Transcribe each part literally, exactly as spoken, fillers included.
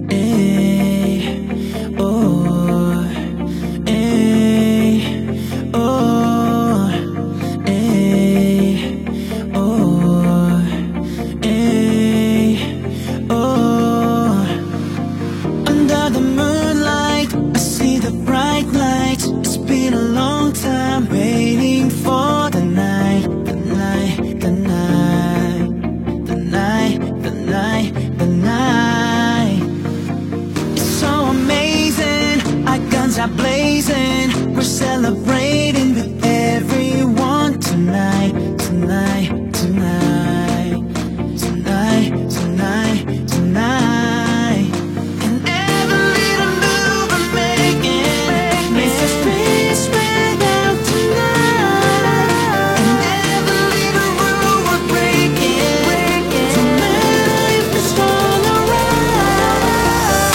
Ay, oh, ay, oh, ay, oh, ay, oh. Under the moonlight, I see the bright lights. It's been a long time waiting for the night, the night, the night, the night, the night, the night. It's so amazing, our guns are blazing. We're celebrating with everyone tonight, tonight, tonight, tonight, tonight, tonight. And every little move we're making makes us feel spread out tonight. And every little rule we're breaking, don't matter if it's all around.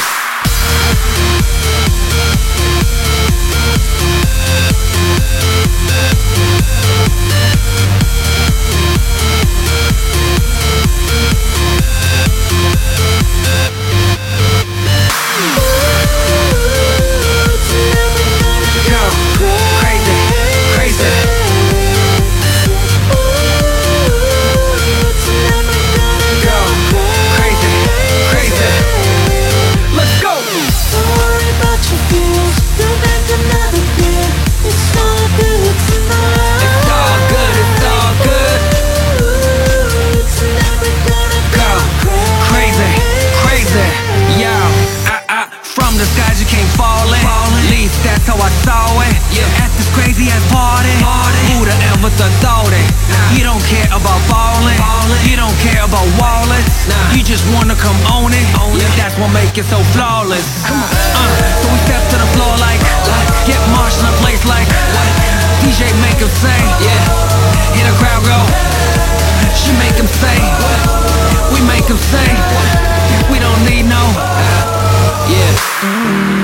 That's how I saw it. Yeah. At this crazy ass party, party. Who'da ever thought, thought it? Nah. You don't care about ballin', ballin'. You don't care about wallets. Nah. You just wanna come own it. Own it. That's what make it so flawless. Come on. Uh, so we step to the floor like, like. Get marshal in place like, like. D J make him say, yeah. Hear the crowd go. She make him say, we make him say, we don't need no, yeah. Mm.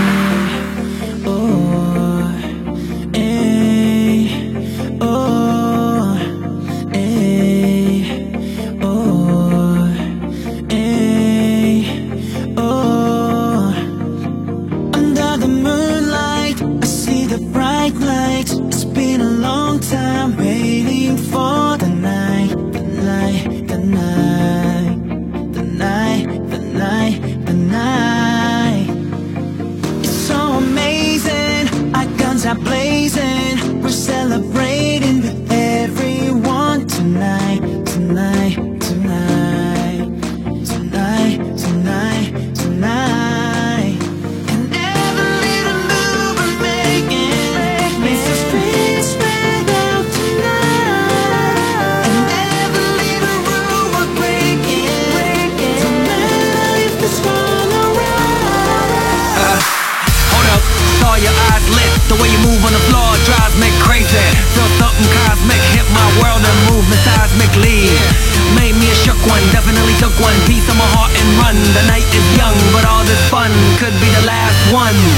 It's been a long time waiting for the night, the night, the night, the night, the night, the night. It's so amazing, our guns are blazing. We're celebrating with everyone tonight, tonight, tonight, tonight, tonight, tonight. And every little move we're making makes us feel spread out tonight. And every little rule we're breaking, don't matter if it's all around. Uh, hold up, saw your eyes lit. The way you move on the floor drives me crazy. Feel something cosmic, hit my world and movement seismically. Made me a shook one, definitely took one piece of my heart and run. The night is young, but all this fun could be the last one.